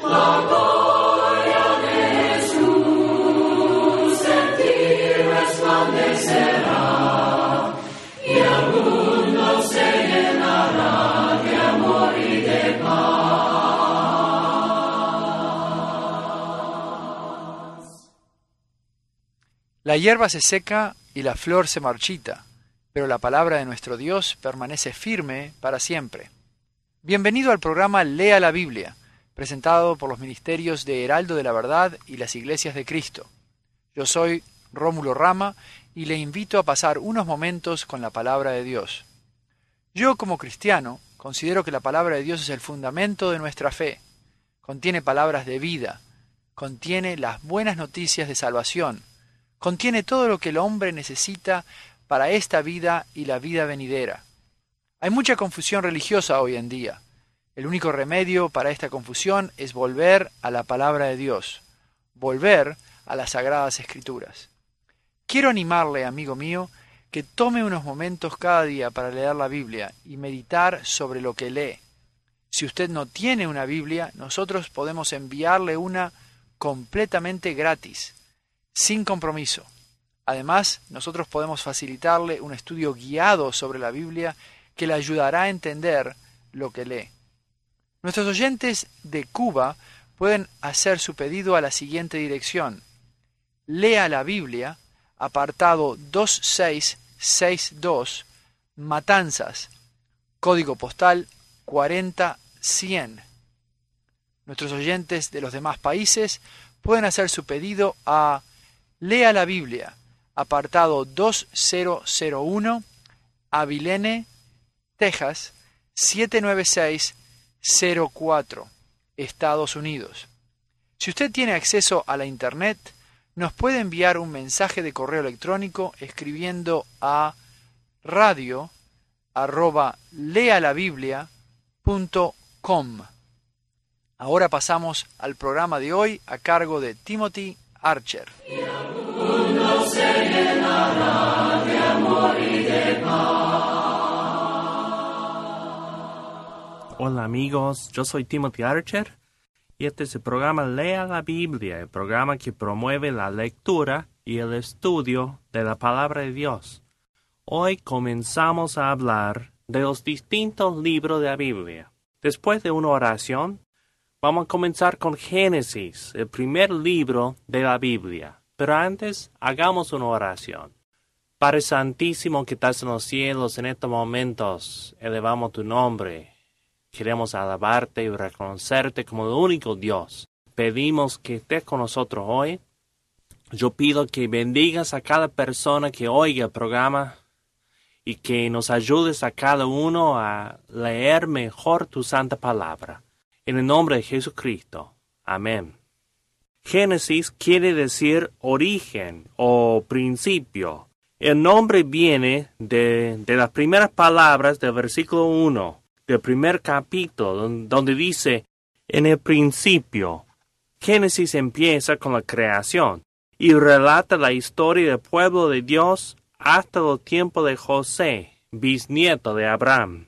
La hierba se seca y la flor se marchita, pero la palabra de nuestro Dios permanece firme para siempre. Bienvenido al programa Lea la Biblia, presentado por los ministerios de Heraldo de la Verdad y las Iglesias de Cristo. Yo soy Rómulo Rama y le invito a pasar unos momentos con la palabra de Dios. Yo, como cristiano, considero que la palabra de Dios es el fundamento de nuestra fe. Contiene palabras de vida, contiene las buenas noticias de salvación, contiene todo lo que el hombre necesita para esta vida y la vida venidera. Hay mucha confusión religiosa hoy en día. El único remedio para esta confusión es volver a la palabra de Dios, volver a las Sagradas Escrituras. Quiero animarle, amigo mío, que tome unos momentos cada día para leer la Biblia y meditar sobre lo que lee. Si usted no tiene una Biblia, nosotros podemos enviarle una completamente gratis, sin compromiso. Además, nosotros podemos facilitarle un estudio guiado sobre la Biblia que le ayudará a entender lo que lee. Nuestros oyentes de Cuba pueden hacer su pedido a la siguiente dirección: Lea la Biblia, apartado 2662, Matanzas, código postal 40100. Nuestros oyentes de los demás países pueden hacer su pedido a Lea la Biblia, apartado 2001, Abilene, Texas, 79604, Estados Unidos. Si usted tiene acceso a la Internet, nos puede enviar un mensaje de correo electrónico escribiendo a radio@lealabiblia.com. Ahora pasamos al programa de hoy a cargo de Timothy Archer. Hola amigos, yo soy Timothy Archer y este es el programa Lea la Biblia, el programa que promueve la lectura y el estudio de la palabra de Dios. Hoy comenzamos a hablar de los distintos libros de la Biblia. Después de una oración, vamos a comenzar con Génesis, el primer libro de la Biblia. Pero antes, hagamos una oración. Padre Santísimo que estás en los cielos, en estos momentos elevamos tu nombre. Queremos alabarte y reconocerte como el único Dios. Pedimos que estés con nosotros hoy. Yo pido que bendigas a cada persona que oiga el programa y que nos ayudes a cada uno a leer mejor tu santa palabra. En el nombre de Jesucristo. Amén. Génesis quiere decir origen o principio. El nombre viene de las primeras palabras del versículo 1, del primer capítulo, donde dice, en el principio. Génesis empieza con la creación y relata la historia del pueblo de Dios hasta los tiempos de José, bisnieto de Abraham.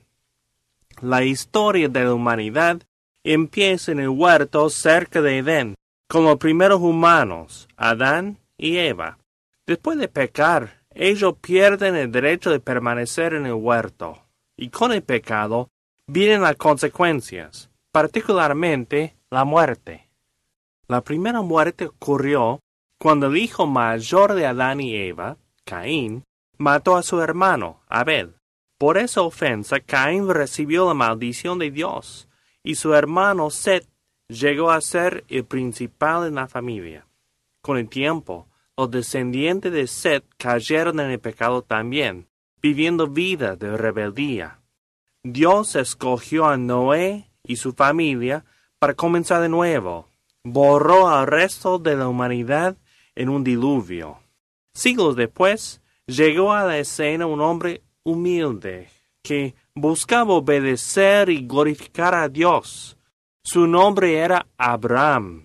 La historia de la humanidad empieza en el huerto cerca de Edén, con los primeros humanos, Adán y Eva. Después de pecar, ellos pierden el derecho de permanecer en el huerto, y con el pecado vienen las consecuencias, particularmente la muerte. La primera muerte ocurrió cuando el hijo mayor de Adán y Eva, Caín, mató a su hermano, Abel. Por esa ofensa, Caín recibió la maldición de Dios, y su hermano Set llegó a ser el principal en la familia. Con el tiempo, los descendientes de Set cayeron en el pecado también, viviendo vida de rebeldía. Dios escogió a Noé y su familia para comenzar de nuevo. Borró al resto de la humanidad en un diluvio. Siglos después, llegó a la escena un hombre humilde que buscaba obedecer y glorificar a Dios. Su nombre era Abraham.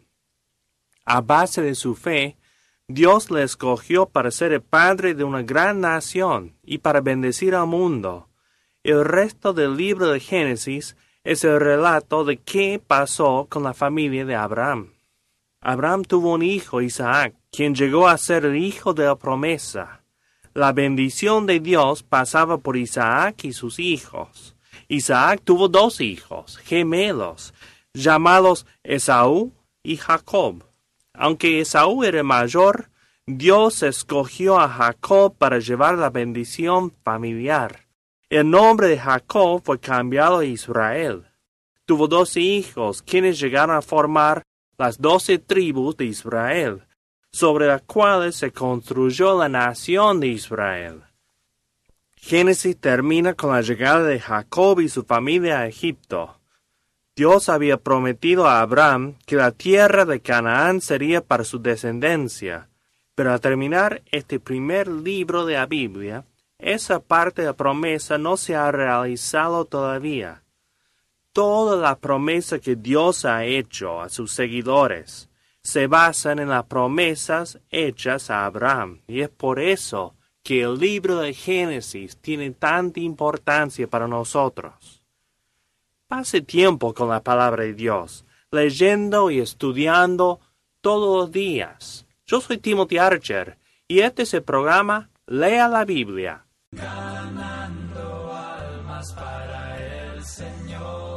A base de su fe, Dios le escogió para ser el padre de una gran nación y para bendecir al mundo. El resto del libro de Génesis es el relato de qué pasó con la familia de Abraham. Abraham tuvo un hijo, Isaac, quien llegó a ser el hijo de la promesa. La bendición de Dios pasaba por Isaac y sus hijos. Isaac tuvo 2 hijos, gemelos, llamados Esaú y Jacob. Aunque Esaú era mayor, Dios escogió a Jacob para llevar la bendición familiar. El nombre de Jacob fue cambiado a Israel. Tuvo 12 hijos, quienes llegaron a formar las 12 tribus de Israel, sobre las cuales se construyó la nación de Israel. Génesis termina con la llegada de Jacob y su familia a Egipto. Dios había prometido a Abraham que la tierra de Canaán sería para su descendencia, pero al terminar este primer libro de la Biblia, esa parte de la promesa no se ha realizado todavía. Toda la promesa que Dios ha hecho a sus seguidores se basan en las promesas hechas a Abraham, y es por eso que el libro de Génesis tiene tanta importancia para nosotros. Pase tiempo con la palabra de Dios, leyendo y estudiando todos los días. Yo soy Timothy Archer, y este es el programa Lea la Biblia. Ganando almas para el Señor.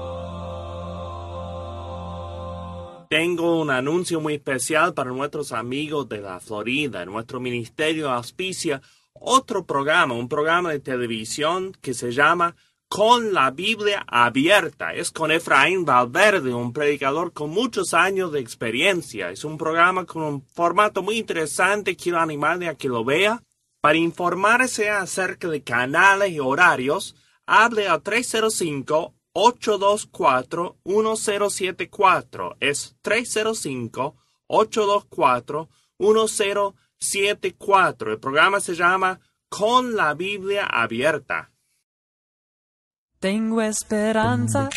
Tengo un anuncio muy especial para nuestros amigos de la Florida. Nuestro ministerio auspicia otro programa, un programa de televisión que se llama Con la Biblia Abierta. Es con Efraín Valverde, un predicador con muchos años de experiencia. Es un programa con un formato muy interesante. Quiero animarle a que lo vea. Para informarse acerca de canales y horarios, hable al 305-824-1074. Es 305-824-1074. El programa se llama Con la Biblia Abierta. Tengo esperanza.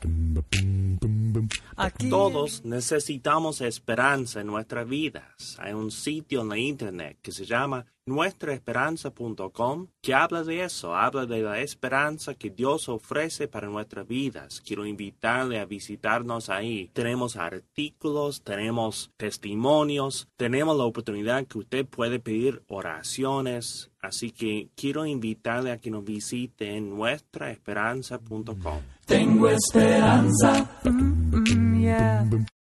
Aquí. Todos necesitamos esperanza en nuestras vidas. Hay un sitio en la internet que se llama nuestraesperanza.com que habla de eso, habla de la esperanza que Dios ofrece para nuestras vidas. Quiero invitarle a visitarnos ahí. Tenemos artículos, tenemos testimonios, tenemos la oportunidad que usted puede pedir oraciones. Así que quiero invitarle a que nos visite en nuestraesperanza.com. Tengo esperanza. Yeah.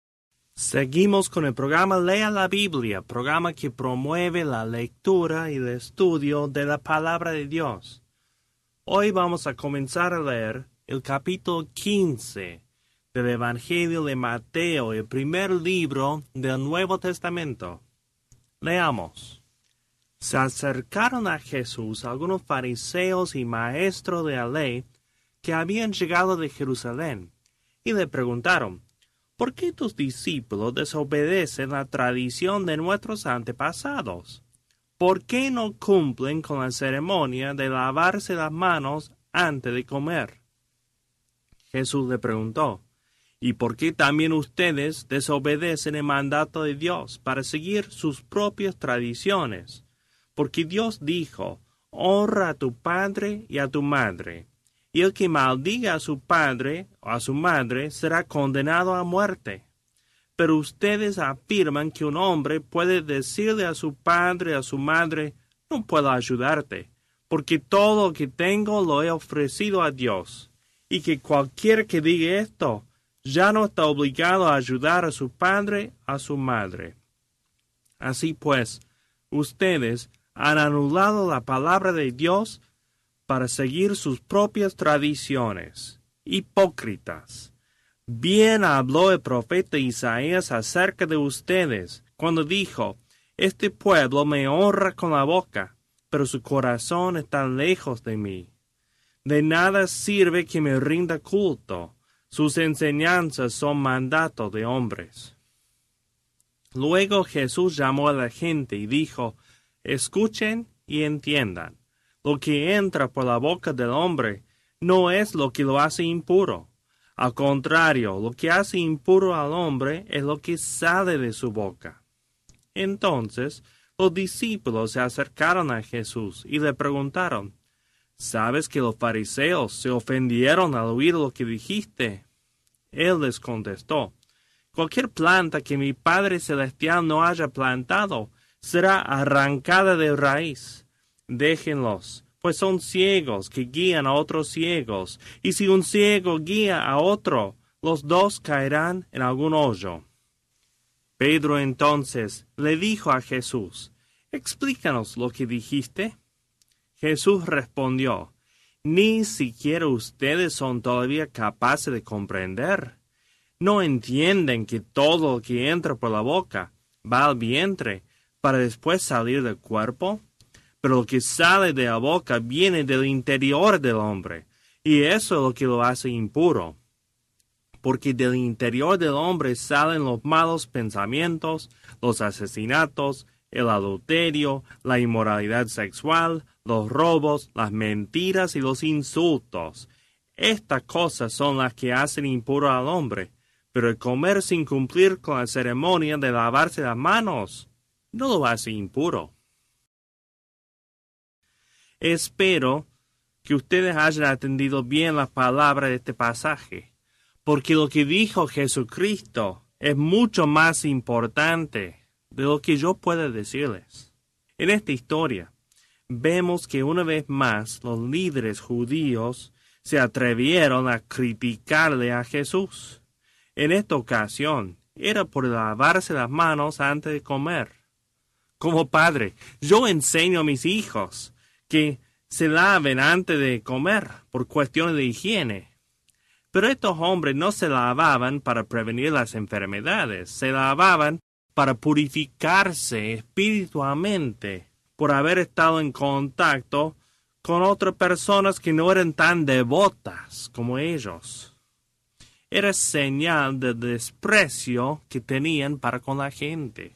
Seguimos con el programa Lea la Biblia, programa que promueve la lectura y el estudio de la palabra de Dios. Hoy vamos a comenzar a leer el capítulo 15 del Evangelio de Mateo, el primer libro del Nuevo Testamento. Leamos. Se acercaron a Jesús algunos fariseos y maestros de la ley que habían llegado de Jerusalén, y le preguntaron: ¿por qué tus discípulos desobedecen la tradición de nuestros antepasados? ¿Por qué no cumplen con la ceremonia de lavarse las manos antes de comer? Jesús le preguntó: ¿y por qué también ustedes desobedecen el mandato de Dios para seguir sus propias tradiciones? Porque Dios dijo: honra a tu padre y a tu madre. Y el que maldiga a su padre o a su madre será condenado a muerte. Pero ustedes afirman que un hombre puede decirle a su padre o a su madre: no puedo ayudarte, porque todo lo que tengo lo he ofrecido a Dios. Y que cualquiera que diga esto ya no está obligado a ayudar a su padre o a su madre. Así pues, ustedes han anulado la palabra de Dios para seguir sus propias tradiciones. Hipócritas. Bien habló el profeta Isaías acerca de ustedes, cuando dijo: este pueblo me honra con la boca, pero su corazón está lejos de mí. De nada sirve que me rinda culto, sus enseñanzas son mandatos de hombres. Luego Jesús llamó a la gente y dijo: escuchen y entiendan. Lo que entra por la boca del hombre no es lo que lo hace impuro. Al contrario, lo que hace impuro al hombre es lo que sale de su boca. Entonces los discípulos se acercaron a Jesús y le preguntaron: ¿Sabes que los fariseos se ofendieron al oír lo que dijiste? Él les contestó, cualquier planta que mi Padre Celestial no haya plantado será arrancada de raíz. Déjenlos, pues son ciegos que guían a otros ciegos, y si un ciego guía a otro, los dos caerán en algún hoyo. Pedro entonces le dijo a Jesús, explícanos lo que dijiste. Jesús respondió, ni siquiera ustedes son todavía capaces de comprender. ¿No entienden que todo lo que entra por la boca va al vientre para después salir del cuerpo? Pero lo que sale de la boca viene del interior del hombre, y eso es lo que lo hace impuro. Porque del interior del hombre salen los malos pensamientos, los asesinatos, el adulterio, la inmoralidad sexual, los robos, las mentiras y los insultos. Estas cosas son las que hacen impuro al hombre, pero el comer sin cumplir con la ceremonia de lavarse las manos no lo hace impuro. Espero que ustedes hayan atendido bien las palabras de este pasaje, porque lo que dijo Jesucristo es mucho más importante de lo que yo pueda decirles. En esta historia, vemos que una vez más los líderes judíos se atrevieron a criticarle a Jesús. En esta ocasión, era por lavarse las manos antes de comer. Como padre, yo enseño a mis hijos que se laven antes de comer por cuestiones de higiene. Pero estos hombres no se lavaban para prevenir las enfermedades, se lavaban para purificarse espiritualmente por haber estado en contacto con otras personas que no eran tan devotas como ellos. Era señal de desprecio que tenían para con la gente.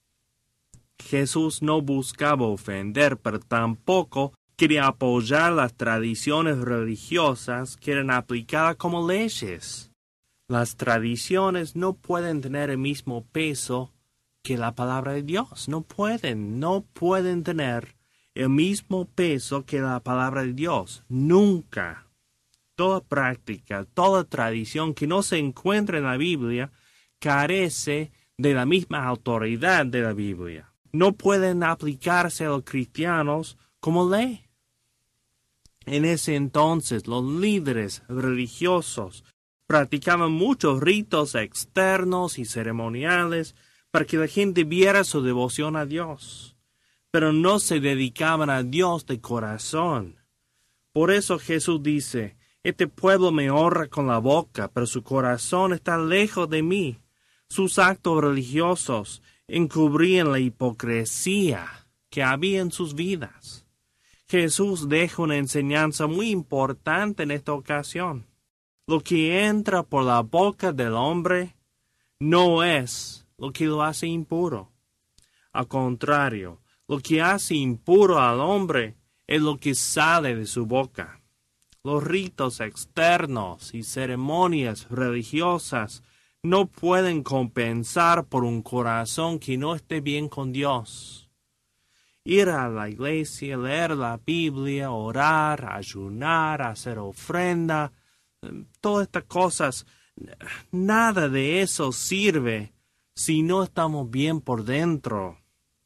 Jesús no buscaba ofender, pero tampoco quería apoyar las tradiciones religiosas que eran aplicadas como leyes. Las tradiciones no pueden tener el mismo peso que la palabra de Dios. No pueden tener el mismo peso que la palabra de Dios. Nunca. Toda práctica, toda tradición que no se encuentra en la Biblia carece de la misma autoridad de la Biblia. No pueden aplicarse a los cristianos como ley. En ese entonces, los líderes religiosos practicaban muchos ritos externos y ceremoniales para que la gente viera su devoción a Dios, pero no se dedicaban a Dios de corazón. Por eso Jesús dice, este pueblo me honra con la boca, pero su corazón está lejos de mí. Sus actos religiosos encubrían la hipocresía que había en sus vidas. Jesús deja una enseñanza muy importante en esta ocasión. Lo que entra por la boca del hombre no es lo que lo hace impuro. Al contrario, lo que hace impuro al hombre es lo que sale de su boca. Los ritos externos y ceremonias religiosas no pueden compensar por un corazón que no esté bien con Dios. Ir a la iglesia, leer la Biblia, orar, ayunar, hacer ofrenda, todas estas cosas, nada de eso sirve si no estamos bien por dentro.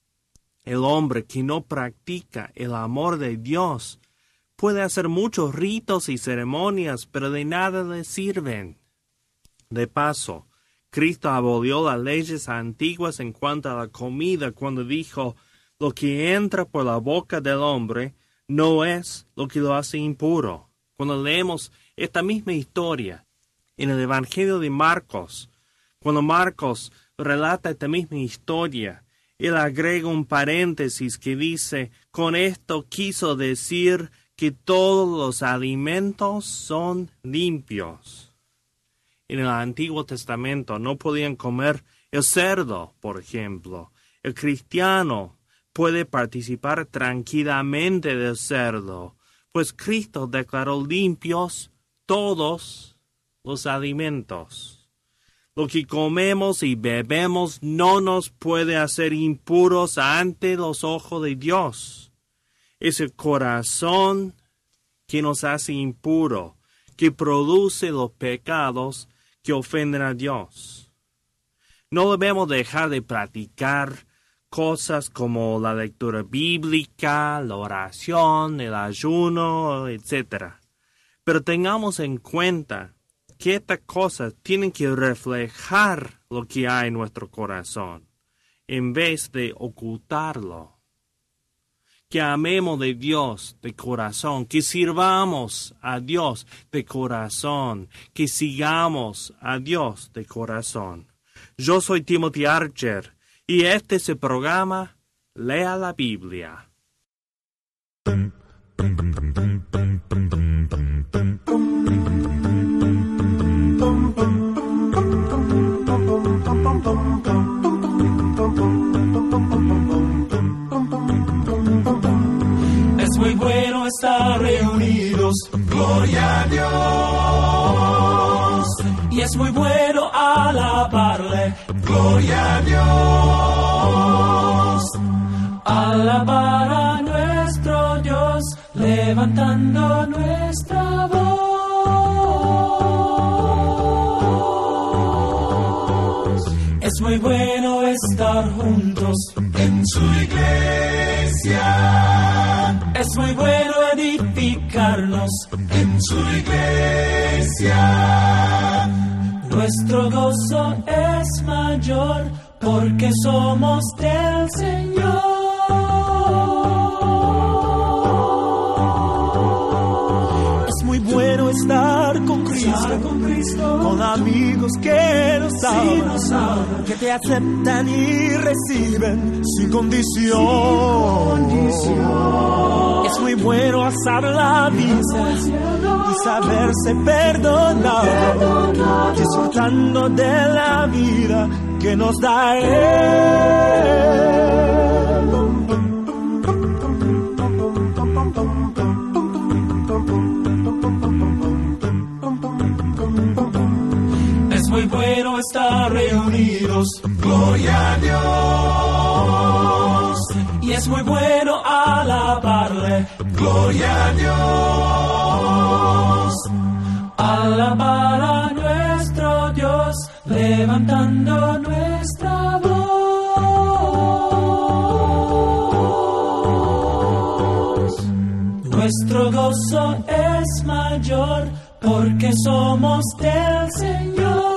El hombre que no practica el amor de Dios puede hacer muchos ritos y ceremonias, pero de nada le sirven. De paso, Cristo abolió las leyes antiguas en cuanto a la comida cuando dijo, lo que entra por la boca del hombre no es lo que lo hace impuro. Cuando leemos esta misma historia en el Evangelio de Marcos, cuando Marcos relata esta misma historia, él agrega un paréntesis que dice, con esto quiso decir que todos los alimentos son limpios. En el Antiguo Testamento no podían comer el cerdo, por ejemplo. El cristiano puede participar tranquilamente del cerdo, pues Cristo declaró limpios todos los alimentos. Lo que comemos y bebemos no nos puede hacer impuros ante los ojos de Dios. Es el corazón que nos hace impuro, que produce los pecados que ofenden a Dios. No debemos dejar de practicar cosas como la lectura bíblica, la oración, el ayuno, etc. Pero tengamos en cuenta que estas cosas tienen que reflejar lo que hay en nuestro corazón, en vez de ocultarlo. Que amemos de Dios de corazón, que sirvamos a Dios de corazón, que sigamos a Dios de corazón. Yo soy Timothy Archer y este es el programa Lea la Biblia. Es muy bueno estar reunidos, gloria a Dios. Y es muy bueno alabarle, gloria a Dios. Alabar a nuestro Dios, levantando nuestra voz. Es muy bueno estar juntos en su iglesia. Es muy bueno edificarnos en su iglesia. Nuestro gozo es mayor porque somos del Señor. Es muy bueno estar con Cristo, con amigos que nos aman, que te aceptan y reciben sin condición. Es muy bueno alzar la vista y saberse perdonado, disfrutando de la vida que nos da Él. Es muy bueno estar reunidos, gloria a Dios. Y es muy bueno alabarle, gloria a Dios. Alabar a nuestro Dios, levantando nuestra voz. Nuestro gozo es mayor porque somos del Señor.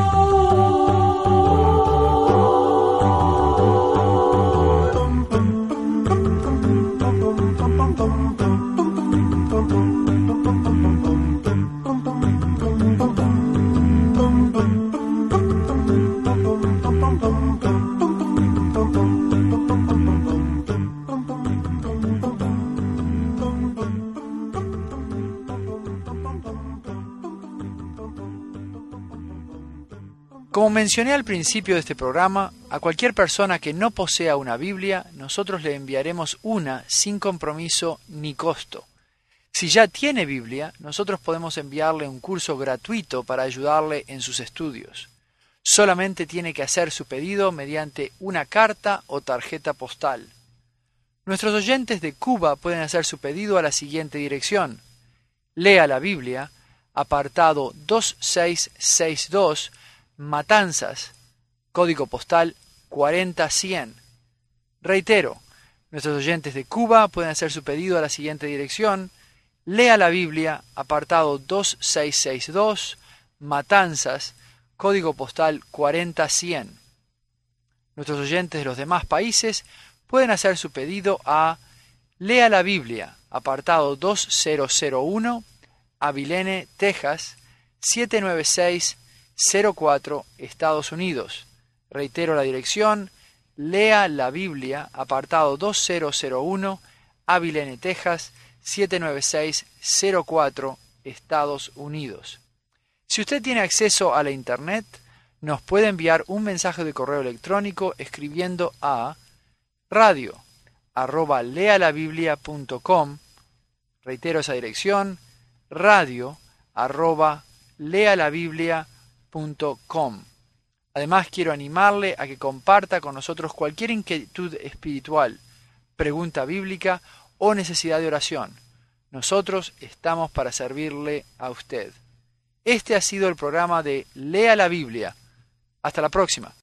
Como mencioné al principio de este programa, a cualquier persona que no posea una Biblia, nosotros le enviaremos una sin compromiso ni costo. Si ya tiene Biblia, nosotros podemos enviarle un curso gratuito para ayudarle en sus estudios. Solamente tiene que hacer su pedido mediante una carta o tarjeta postal. Nuestros oyentes de Cuba pueden hacer su pedido a la siguiente dirección: Lea la Biblia, apartado 2662, Matanzas, código postal 40100. Reitero, nuestros oyentes de Cuba pueden hacer su pedido a la siguiente dirección: Lea la Biblia, apartado 2662, Matanzas, código postal 40100. Nuestros oyentes de los demás países pueden hacer su pedido a Lea la Biblia, apartado 2001, Abilene, Texas, 79604, Estados Unidos. Reitero la dirección: Lea la Biblia, apartado 2001, Abilene, Texas, 79604, Estados Unidos. Si usted tiene acceso a la Internet, nos puede enviar un mensaje de correo electrónico escribiendo a radio@lealabiblia.com. Reitero esa dirección: radio@lealabiblia.com. Además, quiero animarle a que comparta con nosotros cualquier inquietud espiritual, pregunta bíblica o necesidad de oración. Nosotros estamos para servirle a usted. Este ha sido el programa de Lea la Biblia. Hasta la próxima.